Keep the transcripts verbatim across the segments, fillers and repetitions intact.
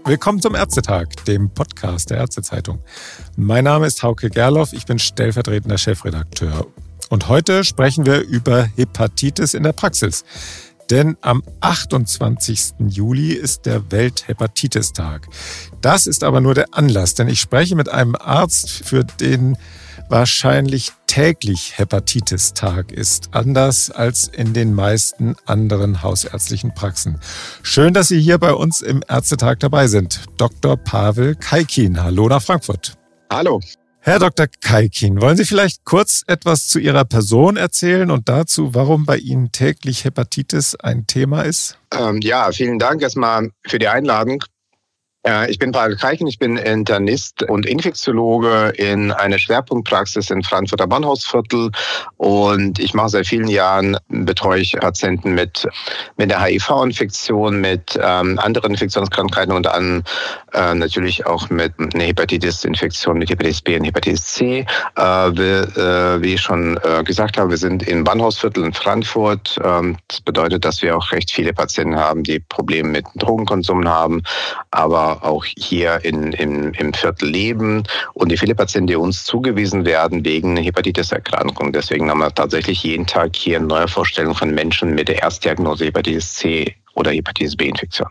Willkommen zum Ärztetag, dem Podcast der Ärztezeitung. Mein Name ist Hauke Gerloff, ich bin stellvertretender Chefredakteur. Und heute sprechen wir über Hepatitis in der Praxis. Denn am achtundzwanzigsten Juli ist der Welthepatitistag. Das ist aber nur der Anlass, denn ich spreche mit einem Arzt, für den wahrscheinlich täglich Hepatitistag ist, anders als in den meisten anderen hausärztlichen Praxen. Schön, dass Sie hier bei uns im Ärztetag dabei sind. Doktor Pavel Kajkin, hallo nach Frankfurt. Hallo. Herr Doktor Kajkin, wollen Sie vielleicht kurz etwas zu Ihrer Person erzählen und dazu, warum bei Ihnen täglich Hepatitis ein Thema ist? Ähm, ja, vielen Dank erstmal für die Einladung. Ich bin Pavel Kajkin, ich bin Internist und Infektiologe in einer Schwerpunktpraxis in Frankfurter Bahnhofsviertel und ich mache seit vielen Jahren, betreue ich Patienten mit, mit der H I V-Infektion, mit ähm, anderen Infektionskrankheiten und dann äh, natürlich auch mit einer Hepatitis-Infektion, mit Hepatitis B und Hepatitis C. Äh, wir, äh, wie ich schon äh, gesagt habe, wir sind im Bahnhofsviertel in Frankfurt. Ähm, das bedeutet, dass wir auch recht viele Patienten haben, die Probleme mit Drogenkonsum haben, aber auch hier in, in, im Viertel leben und die viele Patienten, die uns zugewiesen werden wegen Hepatitis-Erkrankung. Deswegen haben wir tatsächlich jeden Tag hier eine neue Vorstellung von Menschen mit der Erstdiagnose Hepatitis C oder Hepatitis B-Infektion.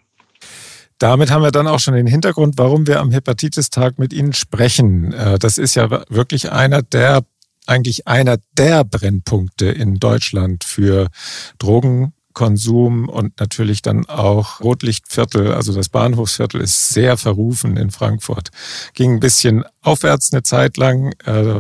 Damit haben wir dann auch schon den Hintergrund, warum wir am Hepatitistag mit Ihnen sprechen. Das ist ja wirklich einer der, eigentlich einer der Brennpunkte in Deutschland für Drogen. Konsum und natürlich dann auch Rotlichtviertel, also das Bahnhofsviertel ist sehr verrufen in Frankfurt. Ging ein bisschen aufwärts eine Zeit lang,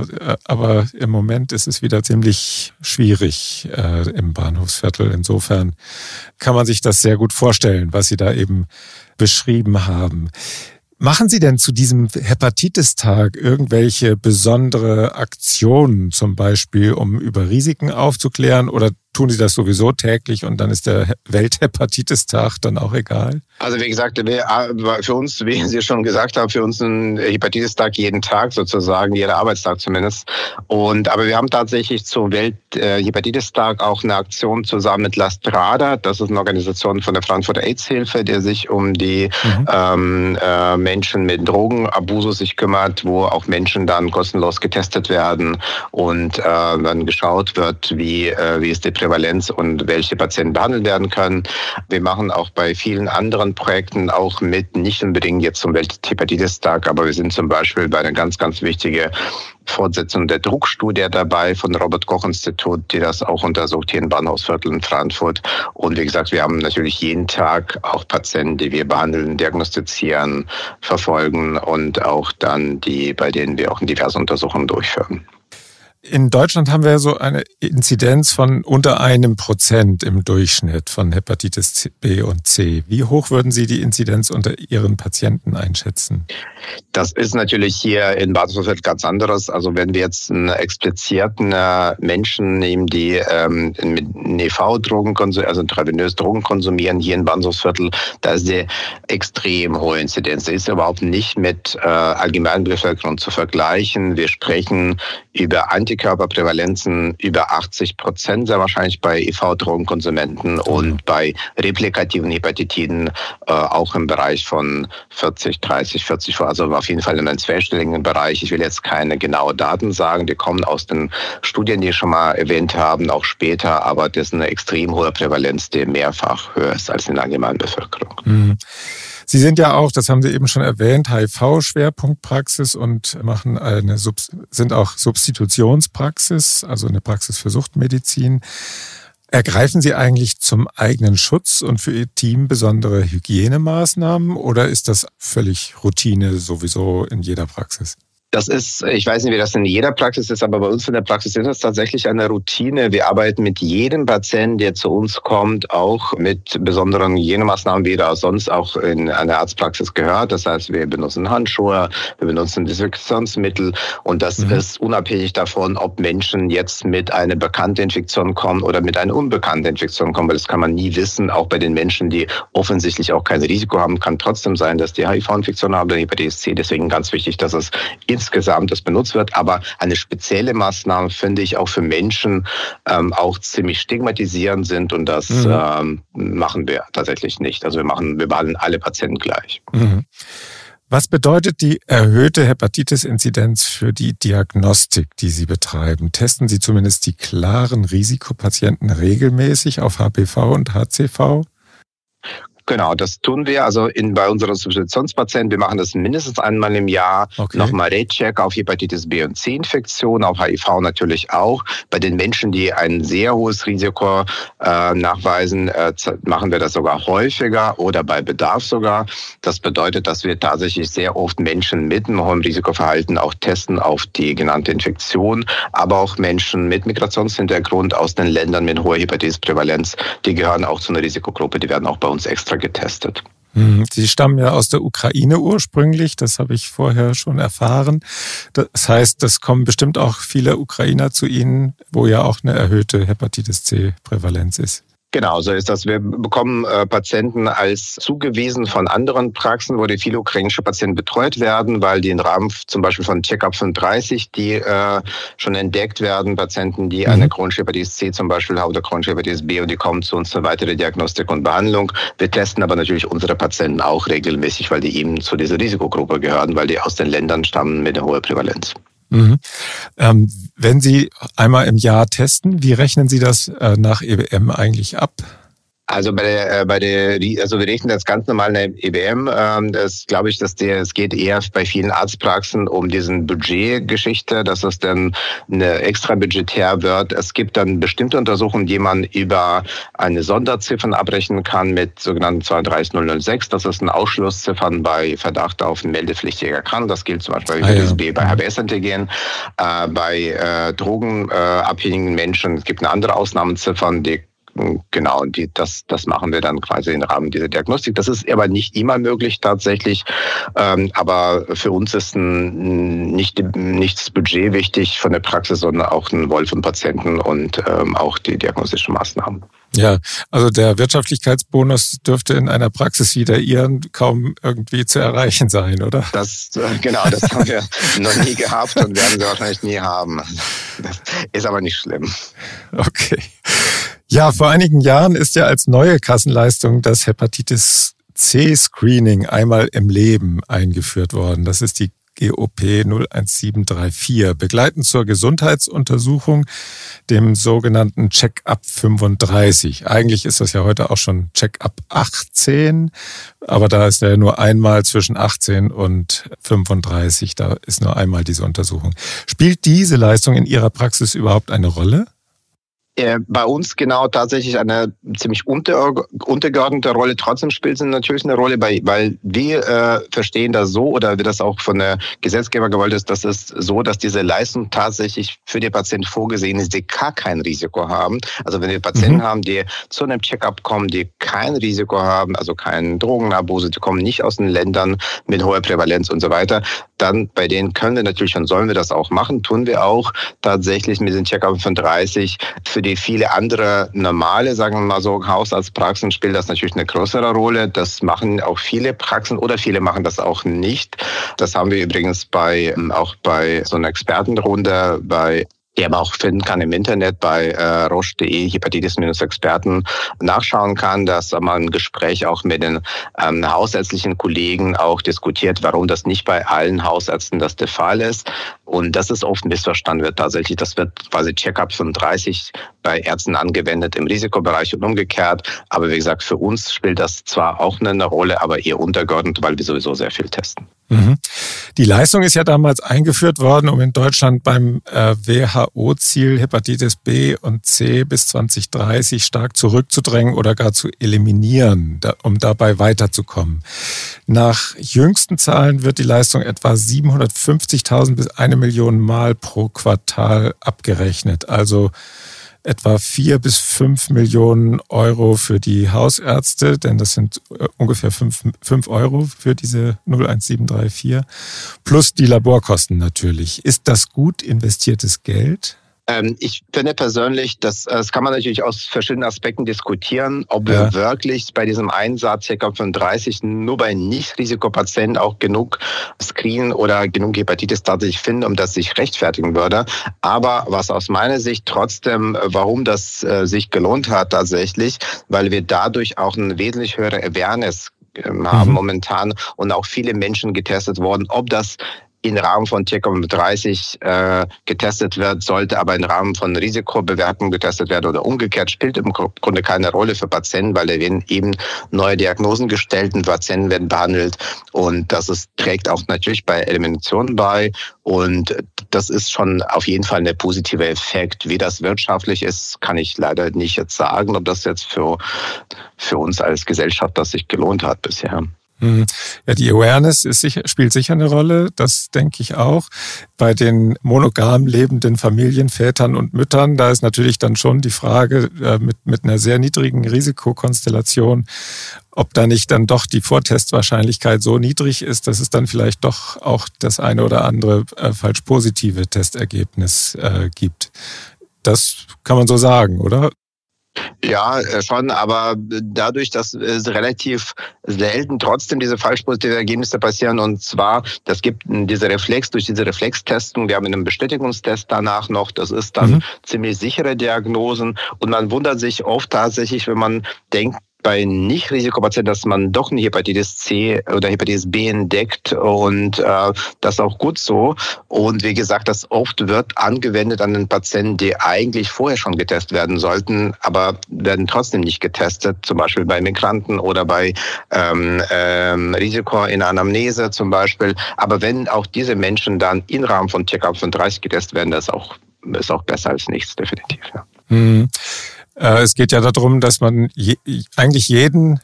aber im Moment ist es wieder ziemlich schwierig im Bahnhofsviertel. Insofern kann man sich das sehr gut vorstellen, was Sie da eben beschrieben haben. Machen Sie denn zu diesem Hepatitistag irgendwelche besondere Aktionen, zum Beispiel, um über Risiken aufzuklären, oder tun Sie das sowieso täglich und dann ist der Welthepatitistag dann auch egal? Also wie gesagt, für uns, wie Sie schon gesagt haben, für uns ein Hepatitistag jeden Tag sozusagen, jeder Arbeitstag zumindest. Und aber wir haben tatsächlich zum Welthepatitistag auch eine Aktion zusammen mit Lastrada. Das ist eine Organisation von der Frankfurter AIDS-Hilfe, die sich um die mhm. ähm, äh, Menschen mit Drogenabusus sich kümmert, wo auch Menschen dann kostenlos getestet werden und äh, dann geschaut wird, wie, äh, wie ist die Prävalenz und welche Patienten behandelt werden können. Wir machen auch bei vielen anderen Projekten auch mit, nicht unbedingt jetzt zum Welthepatitistag, aber wir sind zum Beispiel bei einer ganz, ganz wichtigen Fortsetzung der Druckstudie dabei von Robert-Koch-Institut, die das auch untersucht hier in Bahnhofsviertel in Frankfurt. Und wie gesagt, wir haben natürlich jeden Tag auch Patienten, die wir behandeln, diagnostizieren, verfolgen und auch dann die, bei denen wir auch diverse Untersuchungen durchführen. In Deutschland haben wir so eine Inzidenz von unter einem Prozent im Durchschnitt von Hepatitis B und C. Wie hoch würden Sie die Inzidenz unter Ihren Patienten einschätzen? Das ist natürlich hier in Bahnhofsviertel ganz anderes. Also wenn wir jetzt einen explizierten Menschen nehmen, die ähm, mit N E V-Drogen, also intravenös Drogen konsumieren, hier in Bahnhofsviertel, da ist die extrem hohe Inzidenz. Die ist überhaupt nicht mit äh, allgemeinen Bevölkerung zu vergleichen. Wir sprechen über Antikörperprävalenzen über achtzig Prozent, sehr wahrscheinlich bei I V-Drogenkonsumenten und bei replikativen Hepatitiden äh, auch im Bereich von vierzig, dreißig, vierzig, also auf jeden Fall in einem zweistelligen Bereich. Ich will jetzt keine genauen Daten sagen, die kommen aus den Studien, die ich schon mal erwähnt haben, auch später, aber das ist eine extrem hohe Prävalenz, die mehrfach höher ist als in der allgemeinen Bevölkerung. Mhm. Sie sind ja auch, das haben Sie eben schon erwähnt, H I V-Schwerpunktpraxis und machen eine, sind auch Substitutionspraxis, also eine Praxis für Suchtmedizin. Ergreifen Sie eigentlich zum eigenen Schutz und für Ihr Team besondere Hygienemaßnahmen oder ist das völlig Routine sowieso in jeder Praxis? Das ist, ich weiß nicht, wie das in jeder Praxis ist, aber bei uns in der Praxis ist das tatsächlich eine Routine. Wir arbeiten mit jedem Patienten, der zu uns kommt, auch mit besonderen Hygienemaßnahmen, wie das sonst auch in einer Arztpraxis gehört. Das heißt, wir benutzen Handschuhe, wir benutzen Desinfektionsmittel und das mhm. ist unabhängig davon, ob Menschen jetzt mit einer bekannten Infektion kommen oder mit einer unbekannten Infektion kommen, weil das kann man nie wissen. Auch bei den Menschen, die offensichtlich auch kein Risiko haben, kann trotzdem sein, dass die H I V-Infektion haben oder Hepatitis C. Deswegen ganz wichtig, dass es in insgesamt das benutzt wird. Aber eine spezielle Maßnahme finde ich auch für Menschen ähm, auch ziemlich stigmatisierend sind und das mhm. ähm, machen wir tatsächlich nicht. Also wir machen, wir behandeln alle Patienten gleich. Mhm. Was bedeutet die erhöhte Hepatitis-Inzidenz für die Diagnostik, die Sie betreiben? Testen Sie zumindest die klaren Risikopatienten regelmäßig auf H P V und H C V? Genau, das tun wir. Also in, bei unseren Substitutionspatienten, wir machen das mindestens einmal im Jahr. Okay. Nochmal Recheck auf Hepatitis B und C-Infektion, auf H I V natürlich auch. Bei den Menschen, die ein sehr hohes Risiko äh, nachweisen, äh, machen wir das sogar häufiger oder bei Bedarf sogar. Das bedeutet, dass wir tatsächlich sehr oft Menschen mit einem hohen Risikoverhalten auch testen auf die genannte Infektion, aber auch Menschen mit Migrationshintergrund aus den Ländern mit hoher Hepatitis-Prävalenz, die gehören auch zu einer Risikogruppe, die werden auch bei uns extra getestet. Sie stammen ja aus der Ukraine ursprünglich, das habe ich vorher schon erfahren. Das heißt, es kommen bestimmt auch viele Ukrainer zu Ihnen, wo ja auch eine erhöhte Hepatitis-C-Prävalenz ist. Genau, so ist das. Wir bekommen äh, Patienten als zugewiesen von anderen Praxen, wo die viele ukrainische Patienten betreut werden, weil die im Rahmen zum Beispiel von Check-up fünfunddreißig, die äh, schon entdeckt werden, Patienten, die mhm. eine chronische Hepatitis C zum Beispiel haben oder chronische Hepatitis B und die kommen zu uns für weitere Diagnostik und Behandlung. Wir testen aber natürlich unsere Patienten auch regelmäßig, weil die eben zu dieser Risikogruppe gehören, weil die aus den Ländern stammen mit einer hohen Prävalenz. Mhm. Ähm, wenn Sie einmal im Jahr testen, wie rechnen Sie das äh, nach E B M eigentlich ab? Also bei der, bei der, also wir rechnen das ganz normal eine E B M. Das glaube ich, dass der, es geht eher bei vielen Arztpraxen um diesen Budgetgeschichte, dass es dann eine extra budgetär wird. Es gibt dann bestimmte Untersuchungen, die man über eine Sonderziffern abrechnen kann mit sogenannten zweiunddreißig null null sechs. Das ist ein Ausschlussziffern bei Verdacht auf meldepflichtige Erkrankung. Das gilt zum Beispiel bei Hepatitis B, bei H B S-Antigen, äh, bei äh, drogenabhängigen Menschen. Es gibt eine andere Ausnahmeziffern, die Genau, die, das, das machen wir dann quasi im Rahmen dieser Diagnostik. Das ist aber nicht immer möglich tatsächlich, ähm, aber für uns ist ein, nicht, nicht das Budget wichtig von der Praxis, sondern auch ein Wohl von Patienten und ähm, auch die diagnostischen Maßnahmen. Ja, also der Wirtschaftlichkeitsbonus dürfte in einer Praxis wie der Ihren kaum irgendwie zu erreichen sein, oder? Das, genau, das haben wir noch nie gehabt und werden wir wahrscheinlich nie haben. Das ist aber nicht schlimm. Okay. Ja, vor einigen Jahren ist ja als neue Kassenleistung das Hepatitis-C-Screening einmal im Leben eingeführt worden. Das ist die G O P null eins sieben drei vier, begleitend zur Gesundheitsuntersuchung, dem sogenannten Check-up fünfunddreißig. Eigentlich ist das ja heute auch schon Check-up achtzehn, aber da ist ja nur einmal zwischen achtzehn und fünfunddreißig, da ist nur einmal diese Untersuchung. Spielt diese Leistung in Ihrer Praxis überhaupt eine Rolle? Bei uns genau tatsächlich eine ziemlich unter, untergeordnete Rolle. Trotzdem spielt es natürlich eine Rolle, weil, weil wir äh, verstehen das so oder wie das auch von der Gesetzgeber gewollt ist, dass es so, dass diese Leistung tatsächlich für die Patienten vorgesehen ist, die gar kein Risiko haben. Also wenn wir Patienten mhm. haben, die zu einem Check-up kommen, die kein Risiko haben, also keine Drogenabuse, die kommen nicht aus den Ländern mit hoher Prävalenz und so weiter, dann bei denen können wir natürlich und sollen wir das auch machen, tun wir auch tatsächlich mit den Check-up fünfunddreißig. Für die viele andere normale, sagen wir mal so, Hausarztpraxen spielt das natürlich eine größere Rolle. Das machen auch viele Praxen oder viele machen das auch nicht. Das haben wir übrigens bei auch bei so einer Expertenrunde bei die man auch finden kann im Internet bei äh, roche punkt de, Hepatitis-Experten nachschauen kann, dass man ein Gespräch auch mit den ähm, hausärztlichen Kollegen auch diskutiert, warum das nicht bei allen Hausärzten das der Fall ist. Und das ist oft missverstanden wird tatsächlich. Das wird quasi Check-up fünfunddreißig bei Ärzten angewendet im Risikobereich und umgekehrt. Aber wie gesagt, für uns spielt das zwar auch eine Rolle, aber eher untergeordnet, weil wir sowieso sehr viel testen. Mhm. Die Leistung ist ja damals eingeführt worden, um in Deutschland beim äh, W H O-Ziel Hepatitis B und C bis zwanzig dreißig stark zurückzudrängen oder gar zu eliminieren, da, um dabei weiterzukommen. Nach jüngsten Zahlen wird die Leistung etwa siebenhundertfünfzigtausend bis eine Million Mal pro Quartal abgerechnet. Also etwa vier bis fünf Millionen Euro für die Hausärzte, denn das sind ungefähr fünf, fünf Euro für diese null eins sieben drei vier, plus die Laborkosten natürlich. Ist das gut investiertes Geld? Ähm, ich finde persönlich, das, das kann man natürlich aus verschiedenen Aspekten diskutieren, ob Ja. wir wirklich bei diesem Einsatz C K fünfunddreißig nur bei Nicht-Risikopatienten auch genug screenen oder genug Hepatitis tatsächlich finden, um das sich rechtfertigen würde. Aber was aus meiner Sicht trotzdem, warum das äh, sich gelohnt hat tatsächlich, weil wir dadurch auch eine wesentlich höhere Awareness haben mhm. momentan und auch viele Menschen getestet worden, ob das im Rahmen von C K fünfunddreißig äh, getestet wird, sollte aber im Rahmen von Risikobewertung getestet werden oder umgekehrt, spielt im Grunde keine Rolle für Patienten, weil da werden eben neue Diagnosen gestellt und Patienten werden behandelt und das ist, trägt auch natürlich bei Elimination bei und das ist schon auf jeden Fall ein positiver Effekt. Wie das wirtschaftlich ist, kann ich leider nicht jetzt sagen, ob das jetzt für, für uns als Gesellschaft das sich gelohnt hat bisher. Ja, die Awareness ist sicher, spielt sicher eine Rolle, das denke ich auch. Bei den monogam lebenden Familienvätern und Müttern, da ist natürlich dann schon die Frage äh, mit, mit einer sehr niedrigen Risikokonstellation, ob da nicht dann doch die Vortestwahrscheinlichkeit so niedrig ist, dass es dann vielleicht doch auch das eine oder andere äh, falsch positive Testergebnis äh, gibt. Das kann man so sagen, oder? Ja, schon, aber dadurch, dass es relativ selten trotzdem diese falsch positiven Ergebnisse passieren und zwar, das gibt diese Reflex, durch diese Reflextestung, wir haben einen Bestätigungstest danach noch, das ist dann mhm. ziemlich sichere Diagnosen und man wundert sich oft tatsächlich, wenn man denkt, bei Nicht-Risikopatienten, dass man doch eine Hepatitis C oder Hepatitis B entdeckt und äh, das ist auch gut so. Und wie gesagt, das oft wird angewendet an den Patienten, die eigentlich vorher schon getestet werden sollten, aber werden trotzdem nicht getestet, zum Beispiel bei Migranten oder bei ähm, ähm, Risiko in der Anamnese zum Beispiel. Aber wenn auch diese Menschen dann im Rahmen von C K fünfunddreißig getestet werden, das ist auch, ist auch besser als nichts, definitiv. Ja. Mhm. Es geht ja darum, dass man je, eigentlich jeden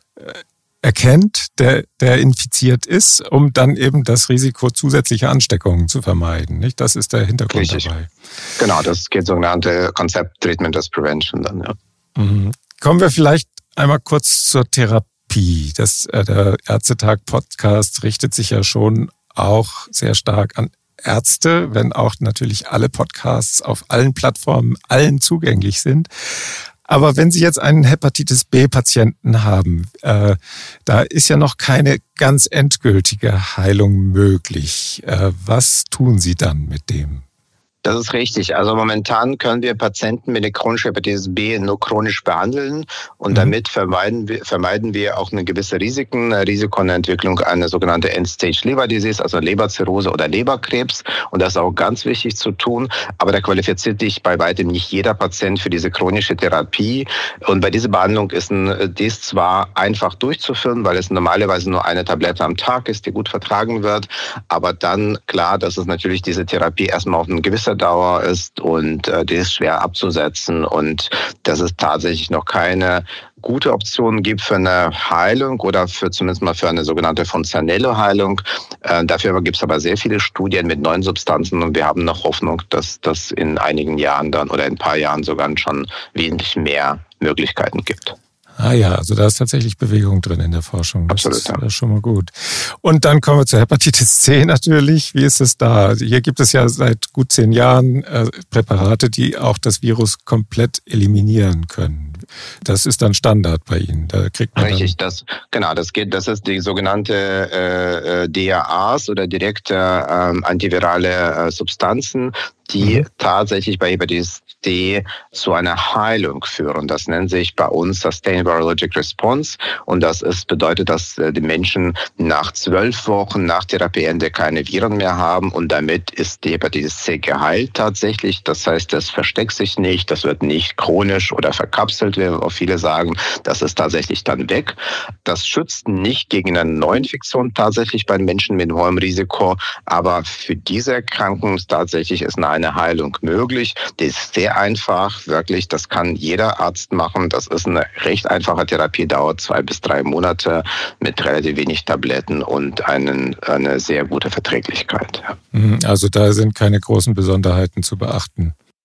erkennt, der, der infiziert ist, um dann eben das Risiko zusätzlicher Ansteckungen zu vermeiden. Nicht? Das ist der Hintergrund Richtig. dabei. Genau, das geht sogenannte Concept Treatment as Prevention dann. Ja. Mhm. Kommen wir vielleicht einmal kurz zur Therapie. Das, äh, der Ärztetag-Podcast richtet sich ja schon auch sehr stark an Ärzte, wenn auch natürlich alle Podcasts auf allen Plattformen allen zugänglich sind. Aber wenn Sie jetzt einen Hepatitis-B-Patienten haben, äh, da ist ja noch keine ganz endgültige Heilung möglich. Äh, was tun Sie dann mit dem? Das ist richtig. Also momentan können wir Patienten mit der chronischen Hepatitis B nur chronisch behandeln und mhm. damit vermeiden wir, vermeiden wir auch eine gewisse Risiken, eine Risiko einer Entwicklung einer sogenannten End-Stage Liver Disease, also Leberzirrhose oder Leberkrebs. Und das ist auch ganz wichtig zu tun. Aber da qualifiziert sich bei weitem nicht jeder Patient für diese chronische Therapie. Und bei dieser Behandlung ist dies zwar einfach durchzuführen, weil es normalerweise nur eine Tablette am Tag ist, die gut vertragen wird. Aber dann klar, dass es natürlich diese Therapie erstmal auf eine gewisse Dauer ist und äh, die ist schwer abzusetzen und dass es tatsächlich noch keine gute Option gibt für eine Heilung oder für zumindest mal für eine sogenannte funktionelle Heilung. Äh, dafür gibt es aber sehr viele Studien mit neuen Substanzen und wir haben noch Hoffnung, dass das in einigen Jahren dann oder in ein paar Jahren sogar schon wesentlich mehr Möglichkeiten gibt. Ah ja, also da ist tatsächlich Bewegung drin in der Forschung. Das Absolut, ist, ja. das ist schon mal gut. Und dann kommen wir zur Hepatitis C natürlich. Wie ist es da? Hier gibt es ja seit gut zehn Jahren äh, Präparate, die auch das Virus komplett eliminieren können. Das ist dann Standard bei Ihnen. Da kriegt man Richtig, dann das genau, das geht. Das ist die sogenannte äh, D A As oder direkte äh, antivirale äh, Substanzen, die mhm. tatsächlich bei Hepatitis D zu einer Heilung führen. Das nennt sich bei uns Sustained Virologic Response und das ist, bedeutet, dass die Menschen nach zwölf Wochen nach Therapieende keine Viren mehr haben und damit ist die Hepatitis C geheilt tatsächlich. Das heißt, es versteckt sich nicht, das wird nicht chronisch oder verkapselt, wie auch viele sagen. Das ist tatsächlich dann weg. Das schützt nicht gegen eine Neuinfektion tatsächlich bei Menschen mit hohem Risiko, aber für diese Erkrankung ist tatsächlich ist eine eine Heilung möglich. Die ist sehr einfach, wirklich, das kann jeder Arzt machen. Das ist eine recht einfache Therapie, dauert zwei bis drei Monate mit relativ wenig Tabletten und einen, eine sehr gute Verträglichkeit. Also da sind keine großen Besonderheiten zu beachten.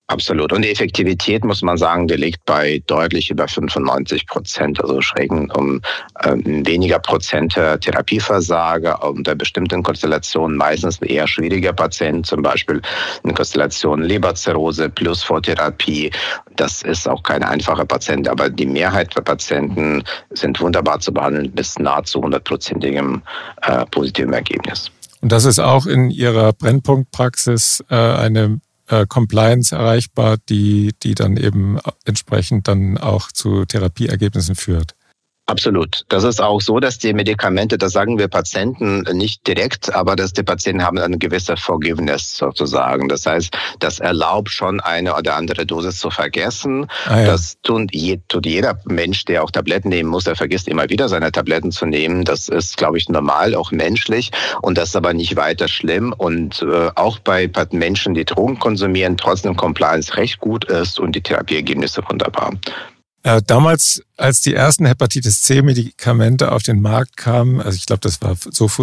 Absolut. Und die Effektivität, muss man sagen, die liegt bei deutlich über fünfundneunzig Prozent. Also schrägen um ähm, weniger Prozent Therapieversager unter bestimmten Konstellationen, meistens eher schwieriger Patienten, zum Beispiel eine Konstellation Leberzirrhose plus Vortherapie. Das ist auch kein einfacher Patient, aber die Mehrheit der Patienten sind wunderbar zu behandeln bis nahezu hundertprozentigem äh, positiven Ergebnis. Und das ist auch in Ihrer Brennpunktpraxis äh, eine Compliance erreichbar, die, die dann eben entsprechend dann auch zu Therapieergebnissen führt. Absolut. Das ist auch so, dass die Medikamente, das sagen wir Patienten nicht direkt, aber dass die Patienten haben eine gewisse Forgiveness sozusagen. Das heißt, das erlaubt schon eine oder andere Dosis zu vergessen. Ah, ja. Das tut, je, tut jeder Mensch, der auch Tabletten nehmen muss, der vergisst immer wieder seine Tabletten zu nehmen. Das ist, glaube ich, normal, auch menschlich, und das ist aber nicht weiter schlimm. Und äh, auch bei Menschen, die Drogen konsumieren, trotzdem Compliance recht gut ist und die Therapieergebnisse wunderbar. Äh, damals, als die ersten Hepatitis-C-Medikamente auf den Markt kamen, also ich glaube, das war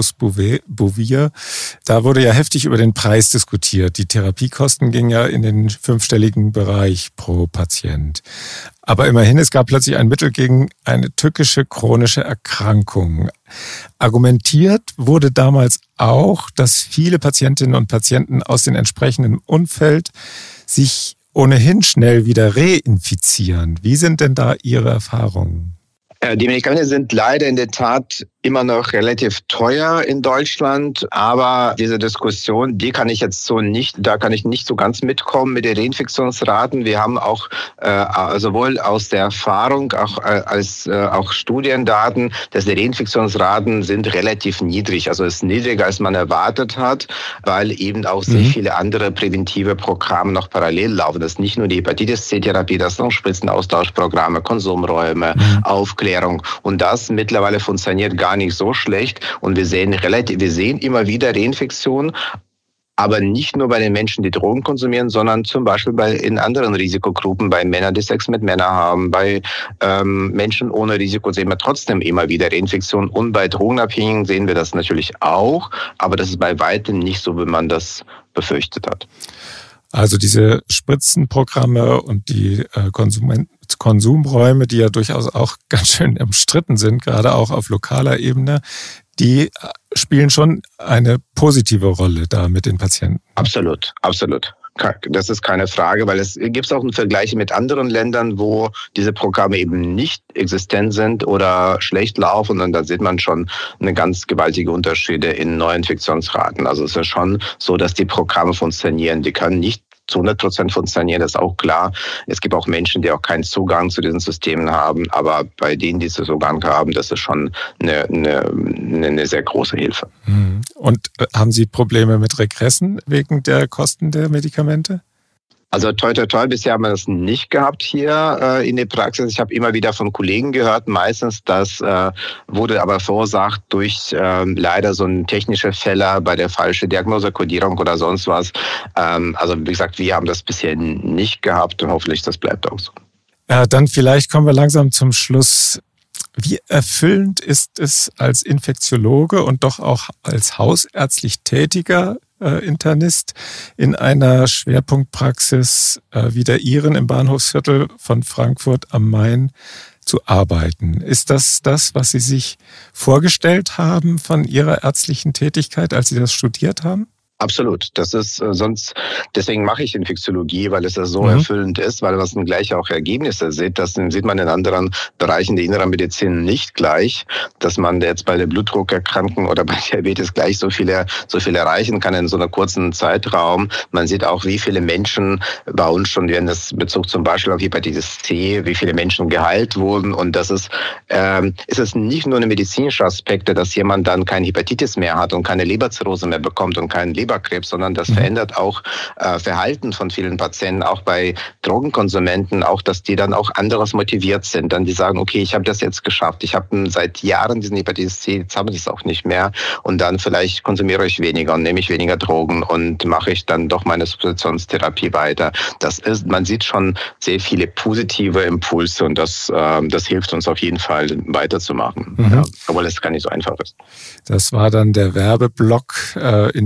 Sofosbuvir, da wurde ja heftig über den Preis diskutiert. Die Therapiekosten gingen ja in den fünfstelligen Bereich pro Patient. Aber immerhin, es gab plötzlich ein Mittel gegen eine tückische chronische Erkrankung. Argumentiert wurde damals auch, dass viele Patientinnen und Patienten aus dem entsprechenden Umfeld sich ohnehin schnell wieder reinfizieren. Wie sind denn da Ihre Erfahrungen? Die Medikamente sind leider in der Tat immer noch relativ teuer in Deutschland, aber diese Diskussion, die kann ich jetzt so nicht, da kann ich nicht so ganz mitkommen mit den Reinfektionsraten. Wir haben auch äh, sowohl aus der Erfahrung auch äh, als äh, auch Studiendaten, dass die Reinfektionsraten sind relativ niedrig, also ist niedriger als man erwartet hat, weil eben auch sehr mhm. viele andere präventive Programme noch parallel laufen. Das ist nicht nur die Hepatitis-C-Therapie, das sind auch Spritzenaustauschprogramme, Konsumräume, mhm. Aufklärung, und das mittlerweile funktioniert gar nicht so schlecht, und wir sehen relativ, wir sehen immer wieder Reinfektionen, aber nicht nur bei den Menschen, die Drogen konsumieren, sondern zum Beispiel bei in anderen Risikogruppen, bei Männern, die Sex mit Männern haben, bei ähm, Menschen ohne Risiko sehen wir trotzdem immer wieder Reinfektionen, und bei Drogenabhängigen sehen wir das natürlich auch, aber das ist bei weitem nicht so, wie man das befürchtet hat. Also diese Spritzenprogramme und die äh, Konsument- Konsumräume, die ja durchaus auch ganz schön umstritten sind, gerade auch auf lokaler Ebene, die spielen schon eine positive Rolle da mit den Patienten. Absolut, absolut. Das ist keine Frage, weil es gibt auch einen Vergleich mit anderen Ländern, wo diese Programme eben nicht existent sind oder schlecht laufen, und da sieht man schon eine ganz gewaltige Unterschiede in Neuinfektionsraten. Also es ist schon so, dass die Programme funktionieren. Die können nicht zu hundert Prozent funktionieren, das ist auch klar. Es gibt auch Menschen, die auch keinen Zugang zu diesen Systemen haben, aber bei denen, die Zugang haben, das ist schon eine, eine, eine sehr große Hilfe. Und haben Sie Probleme mit Regressen wegen der Kosten der Medikamente? Also toi, toi, toi, bisher haben wir das nicht gehabt hier äh, in der Praxis. Ich habe immer wieder von Kollegen gehört, meistens das äh, wurde aber verursacht durch äh, leider so ein technische Fehler bei der falschen Diagnose, Kodierung oder sonst was. Ähm, also wie gesagt, wir haben das bisher nicht gehabt, und hoffentlich das bleibt auch so. Ja, dann vielleicht kommen wir langsam zum Schluss. Wie erfüllend ist es als Infektiologe und doch auch als hausärztlich tätiger äh, Internist in einer Schwerpunktpraxis äh, wie der Ihren im Bahnhofsviertel von Frankfurt am Main zu arbeiten? Ist das das, was Sie sich vorgestellt haben von Ihrer ärztlichen Tätigkeit, als Sie das studiert haben? Absolut. Das ist äh, sonst, deswegen mache ich Infektiologie, weil es das so mhm. erfüllend ist, weil man dann gleich auch Ergebnisse sieht. Das sieht man in anderen Bereichen der inneren Medizin nicht gleich, dass man jetzt bei der Blutdruckerkrankung oder bei Diabetes gleich so viele, so viel erreichen kann in so einer kurzen Zeitraum. Man sieht auch, wie viele Menschen bei uns schon, wenn das Bezug zum Beispiel auf Hepatitis C, wie viele Menschen geheilt wurden. Und das ist, ähm, ist es nicht nur eine medizinische Aspekte, dass jemand dann keine Hepatitis mehr hat und keine Leberzirrhose mehr bekommt und keinen Leberkrebs, sondern das verändert auch äh, Verhalten von vielen Patienten, auch bei Drogenkonsumenten, auch, dass die dann auch anderes motiviert sind. Dann die sagen, okay, ich habe das jetzt geschafft, ich habe seit Jahren diesen Hepatitis C, jetzt habe ich es auch nicht mehr, und dann vielleicht konsumiere ich weniger und nehme ich weniger Drogen und mache ich dann doch meine Substitutionstherapie weiter. Das ist, man sieht schon sehr viele positive Impulse, und das, äh, das hilft uns auf jeden Fall weiterzumachen, mhm. ja, obwohl es gar nicht so einfach ist. Das war dann der Werbeblock äh, in die Substitution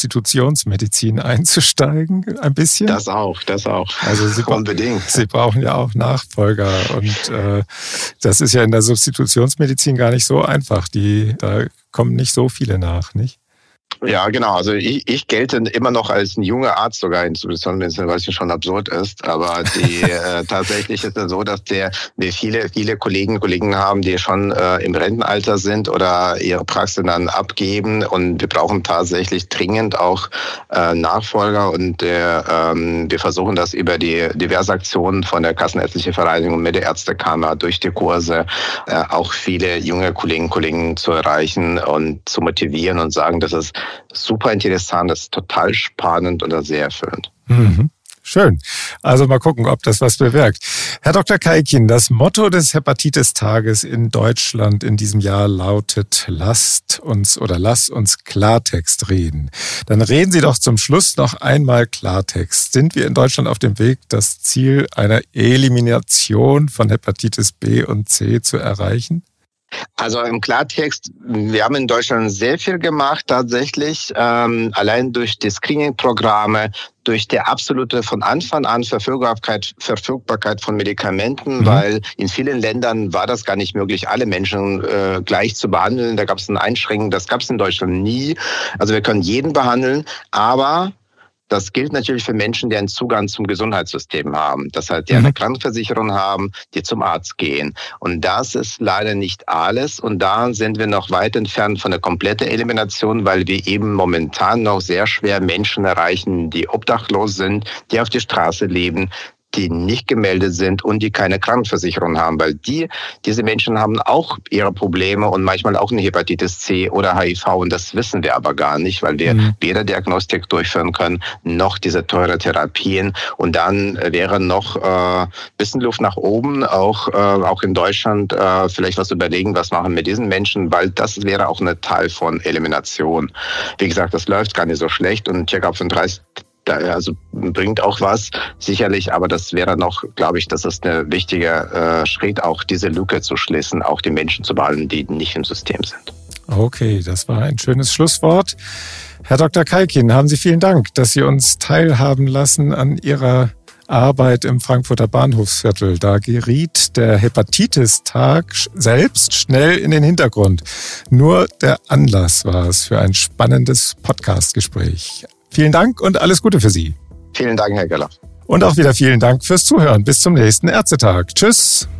Substitutionsmedizin einzusteigen, ein bisschen? Das auch, das auch. Also Sie, unbedingt. Sie brauchen ja auch Nachfolger und äh, das ist ja in der Substitutionsmedizin gar nicht so einfach. Die, da kommen nicht so viele nach, nicht? Ja, genau. Also ich, ich gelte immer noch als ein junger Arzt sogar in Substitutionsmedizin, was ja schon absurd ist. Aber die äh, tatsächlich ist es so, dass der, wir viele, viele Kolleginnen und Kollegen haben, die schon äh, im Rentenalter sind oder ihre Praxis dann abgeben. Und wir brauchen tatsächlich dringend auch äh, Nachfolger. Und äh, ähm, wir versuchen das über die diverse Aktionen von der Kassenärztlichen Vereinigung mit der Ärztekammer durch die Kurse äh, auch viele junge Kolleginnen und Kollegen zu erreichen und zu motivieren und sagen, dass es super interessant, das ist total spannend und sehr erfüllend. Mhm. Schön. Also mal gucken, ob das was bewirkt. Herr Doktor Keikin, das Motto des Hepatitis-Tages in Deutschland in diesem Jahr lautet, lasst uns oder lasst uns Klartext reden. Dann reden Sie doch zum Schluss noch einmal Klartext. Sind wir in Deutschland auf dem Weg, das Ziel einer Elimination von Hepatitis B und C zu erreichen? Also im Klartext, wir haben in Deutschland sehr viel gemacht tatsächlich, ähm, allein durch die Screening-Programme, durch die absolute von Anfang an Verfügbarkeit, Verfügbarkeit von Medikamenten, mhm. weil in vielen Ländern war das gar nicht möglich, alle Menschen äh, gleich zu behandeln. Da gab es eine Einschränkung, das gab es in Deutschland nie. Also wir können jeden behandeln, aber das gilt natürlich für Menschen, die einen Zugang zum Gesundheitssystem haben. Das heißt, die eine Krankenversicherung haben, die zum Arzt gehen. Und das ist leider nicht alles. Und da sind wir noch weit entfernt von der kompletten Elimination, weil wir eben momentan noch sehr schwer Menschen erreichen, die obdachlos sind, die auf der Straße leben, die nicht gemeldet sind und die keine Krankenversicherung haben, weil die, diese Menschen haben auch ihre Probleme und manchmal auch eine Hepatitis C oder H I V und das wissen wir aber gar nicht, weil wir mhm. weder Diagnostik durchführen können, noch diese teure Therapien und dann wäre noch äh, bisschen Luft nach oben, auch äh, auch in Deutschland äh, vielleicht was überlegen, was machen wir mit diesen Menschen, weil das wäre auch ein Teil von Elimination. Wie gesagt, das läuft gar nicht so schlecht und Check-up von dreißig also bringt auch was, sicherlich, aber das wäre noch, glaube ich, das ist ein wichtiger äh, Schritt, auch diese Lücke zu schließen, auch die Menschen zu behalten, die nicht im System sind. Okay, das war ein schönes Schlusswort. Herr Doktor Keikin, haben Sie vielen Dank, dass Sie uns teilhaben lassen an Ihrer Arbeit im Frankfurter Bahnhofsviertel. Da geriet der Hepatitis-Tag selbst schnell in den Hintergrund. Nur der Anlass war es für ein spannendes Podcast-Gespräch. Vielen Dank und alles Gute für Sie. Vielen Dank, Herr Geller. Und auch wieder vielen Dank fürs Zuhören. Bis zum nächsten Ärztetag. Tschüss.